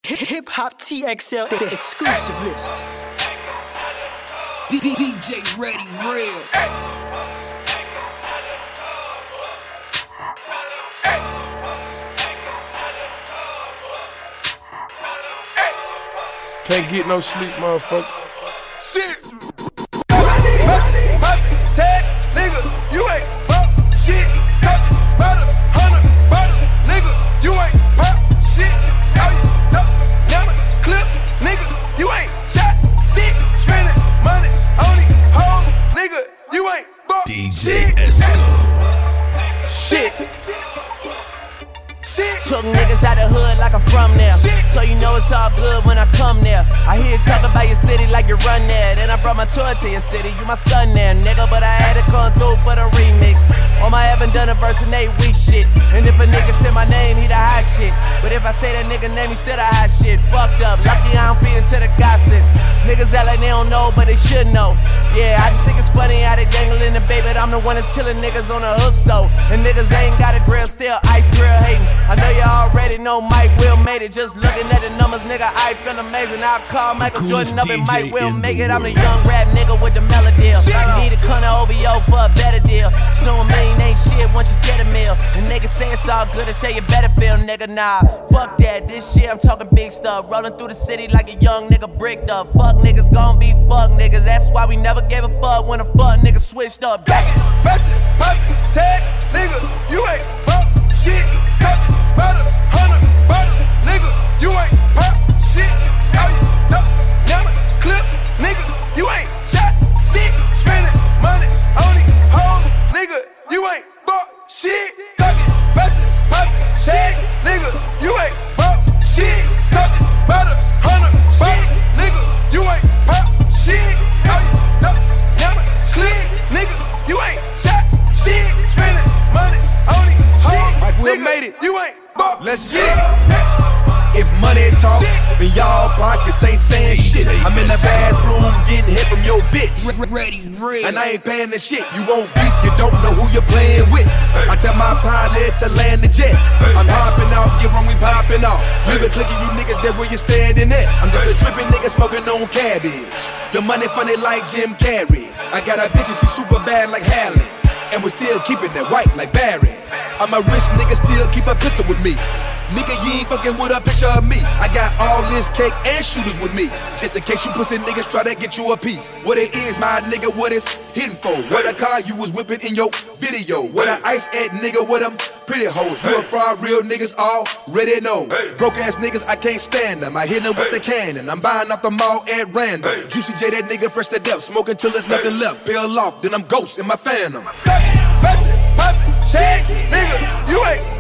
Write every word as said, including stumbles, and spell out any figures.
Hip Hop T X L, the exclusive list. D J Ready Real. Can't get no sleep, motherfucker. Shit. Tag, nigga, you ain't pop shit. Talking about a hundred bottles, nigga, you ain't pop shit. How you talk, never clips, nigga, you ain't shot shit. Spending money on these hoes, nigga, you ain't fuck D J Esco. Shit. Took niggas out the hood like I'm from there. So you know it's all good when I come there. I hear you talk about your city like you run there. Then I brought my tour to your city, you my son there, nigga. But I had to come through for the remix. On my haven't done a verse in eight weeks shit. And if a nigga say my name, he the hot shit. But if I say that nigga name, he still the hot shit. Fucked up, lucky I don't feed into the gossip. Niggas act like they don't know, but they should know. Yeah, I just think it's funny how they dangling the baby. I'm the one that's killing niggas on the hooks though. And niggas ain't got a grill, still ice grill hating. I know you already know Mike Will made it. Just looking at the numbers, nigga, I feel amazing. I'll call Michael Jordan up and Mike Will make it. I'm the young rap nigga with the melody. You need a con of O V O for a better deal. Snow a million ain't shit once you get a meal. And niggas say it's all good and say you better feel, nigga. Nah, fuck that. This shit, I'm talking big stuff. Rolling through the city like a young nigga bricked up. Fuck niggas gon' be fuck niggas. That's why we never gave a fuck when a fuck nigga switched up. Back it, batch it, pop it, tag, nigga, you ain't pop shit. Talking about a hundred bottles, nigga, you ain't pop shit. How you talk, never clips, nigga, you ain't shot shit. Spending money on these hoes, nigga, you ain't fuck shit. Talking about it, pop it, tag, nigga, you ain't pop shit. Talking about a hundred bottles, nigga, you ain't pop shit. How you talk, never clip, nigga, you ain't shot shit. Spending money on these hoes, nigga, made it. You ain't fuck. Let's get it. If money talk, then y'all pockets ain't saying shit. I'm in the bathroom getting hit from your bitch. Ready Real. And I ain't paying the shit. You won't beef, you don't know who you're playing with. I tell my pilot to land the jet. I'm hopping off, you when we popping off. Leave it clicking, you niggas there where you standing at. I'm just a tripping nigga smoking on cabbage. Your money funny like Jim Carrey. I got a bitch and she super bad like Halle. And we still keeping that white like Barry. I'm a rich nigga, still keep a pistol with me. Nigga, you ain't fucking with a picture of me. I got all this cake and shooters with me. Just in case you pussy niggas try to get you a piece. What it is, my nigga, what it's hitting for. What a car you was whipping in your video. What a ice at nigga with them pretty hoes. You a fraud, real niggas already know. Broke ass niggas, I can't stand them. I hit them with the cannon. I'm buying off the mall at random. Juicy J, that nigga fresh to death. Smoking till there's nothing left. Peel off, then I'm ghost in my phantom. Batch it, pop it, shit, nigga, you ain't